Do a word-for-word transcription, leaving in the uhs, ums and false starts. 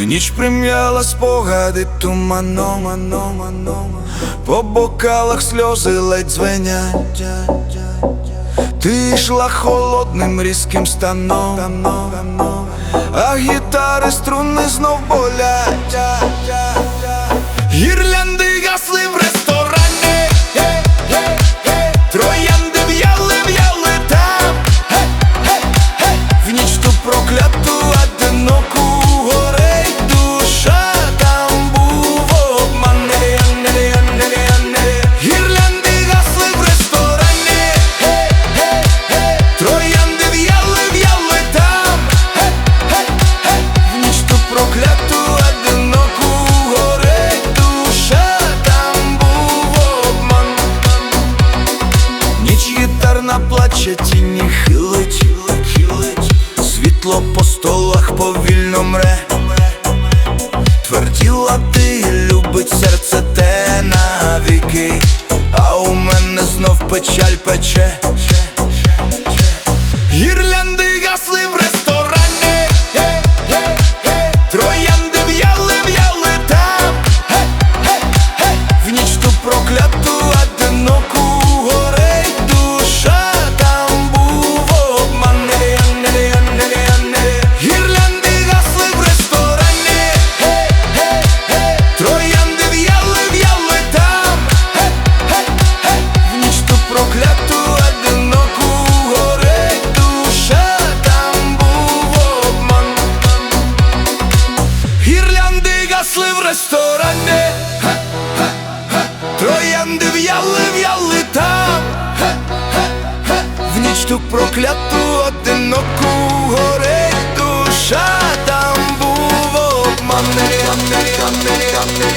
Ніч прим'яла спогади туманом, по бокалах сльози ледь дзвенять. Ти йшла холодним різким станом, а гітари струни знов болять. Гірлянди гасли в ресторані, троянди в'яли, в'яли там. В ніч ту прокляту, одиноку, горить душа, там був обман. Гірлянди гасли в ресторані, троянди в'яли, в'яли там. В ніч ту прокляту, одиноку, горить душа, там був обман. Ніч гітарна плаче, тіні хилить, світло по столах повільно мре. Тверділа ти, любить серце те навіки, а у мене знов печаль пече. Гірлянди гасли в ресторані, троянди в'яли, в'яли там. В ніч ту прокляту, одиноку, горить душа, там був обман. Гірлянди гасли в ресторані, троянди в'яли, в'яли там. В ніч ту прокляту, одиноку, горить душа, там був обман. Гірлянди гасли в ресторані, троянди в'яли, в'яли там. В ніч ту прокляту, одиноку, горить душа, там був обман.